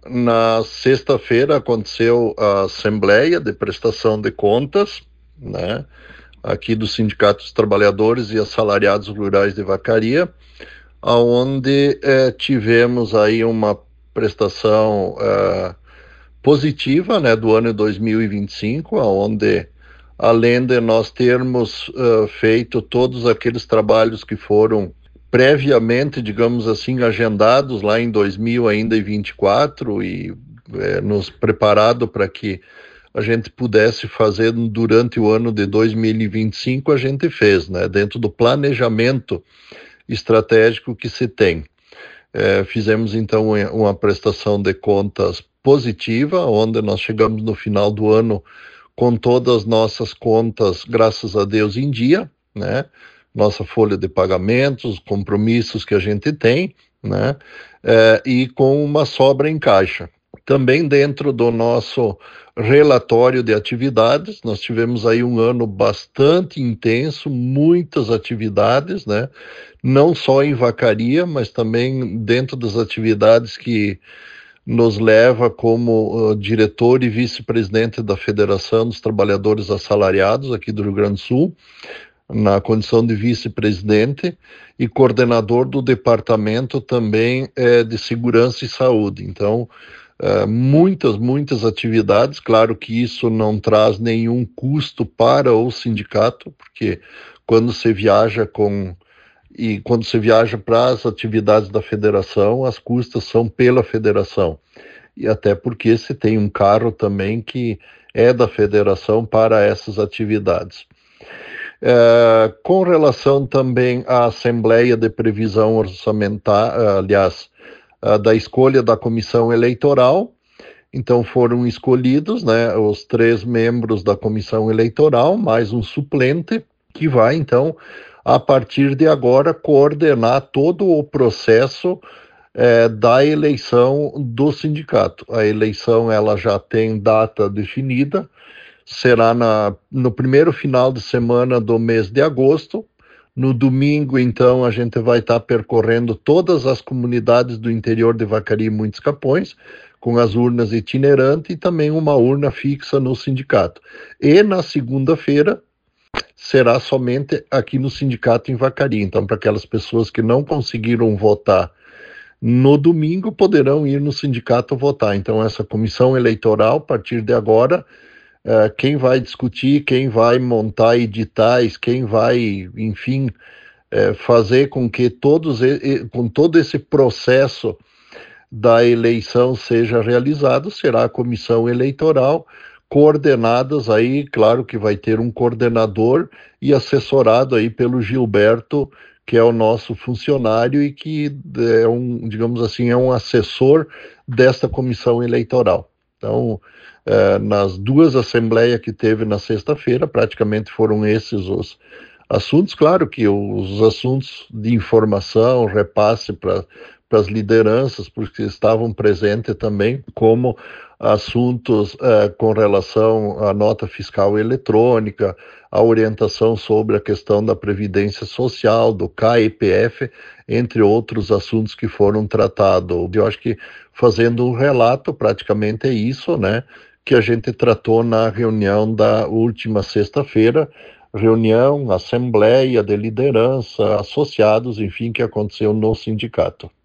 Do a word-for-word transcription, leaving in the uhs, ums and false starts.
Na sexta-feira aconteceu a Assembleia de Prestação de Contas, né, aqui do Sindicato dos Trabalhadores e Assalariados Rurais de Vacaria, onde eh, tivemos aí uma prestação eh, positiva, né, do ano dois mil e vinte e cinco, onde, além de nós termos uh, feito todos aqueles trabalhos que foram previamente, digamos assim, agendados lá em dois mil ainda e vinte e quatro e eh, nos preparado para que a gente pudesse fazer durante o ano de dois mil e vinte e cinco, a gente fez, né, dentro do planejamento estratégico que se tem. É, fizemos então uma prestação de contas positiva, onde nós chegamos no final do ano com todas as nossas contas, graças a Deus, em dia, né? Nossa folha de pagamentos, compromissos que a gente tem, né? É, e com uma sobra em caixa. Também dentro do nosso relatório de atividades, nós tivemos aí um ano bastante intenso, muitas atividades, né? Não só em vacaria, mas também dentro das atividades que nos leva como uh, diretor e vice-presidente da Federação dos Trabalhadores Assalariados aqui do Rio Grande do Sul, na condição de vice-presidente e coordenador do departamento também eh, de segurança e saúde. Então, eh, muitas, muitas atividades. Claro que isso não traz nenhum custo para o sindicato, porque quando você viaja com e quando você viaja para as atividades da federação, as custas são pela federação. E até porque se tem um carro também que é da federação para essas atividades. É, com relação também à Assembleia de Previsão Orçamentária, aliás, da escolha da comissão eleitoral, então foram escolhidos, né, os três membros da comissão eleitoral, mais um suplente, que vai, então, a partir de agora, coordenar todo o processo é, da eleição do sindicato. A eleição ela já tem data definida, será na, no primeiro final de semana do mês de agosto. No domingo, então, a gente vai estar percorrendo todas as comunidades do interior de Vacaria e Muitos Capões, com as urnas itinerantes e também uma urna fixa no sindicato. E na segunda-feira, será somente aqui no sindicato em Vacaria. Então, para aquelas pessoas que não conseguiram votar no domingo, poderão ir no sindicato votar. Então, essa comissão eleitoral, a partir de agora, uh, quem vai discutir, quem vai montar editais, quem vai, enfim, uh, fazer com que todos, com todo esse processo da eleição seja realizado, será a comissão eleitoral, coordenadas aí, claro que vai ter um coordenador e assessorado aí pelo Gilberto, que é o nosso funcionário e que é um, digamos assim, é um assessor desta comissão eleitoral. Então, eh, nas duas assembleias que teve na sexta-feira, praticamente foram esses os assuntos. Claro que os assuntos de informação, repasse para para as lideranças, porque estavam presentes também, como assuntos eh, com relação à nota fiscal eletrônica, a orientação sobre a questão da Previdência Social, do K E P F, entre outros assuntos que foram tratados. Eu acho que, fazendo um relato, praticamente é isso, né, que a gente tratou na reunião da última sexta-feira, reunião, assembleia de liderança, associados, enfim, que aconteceu no sindicato.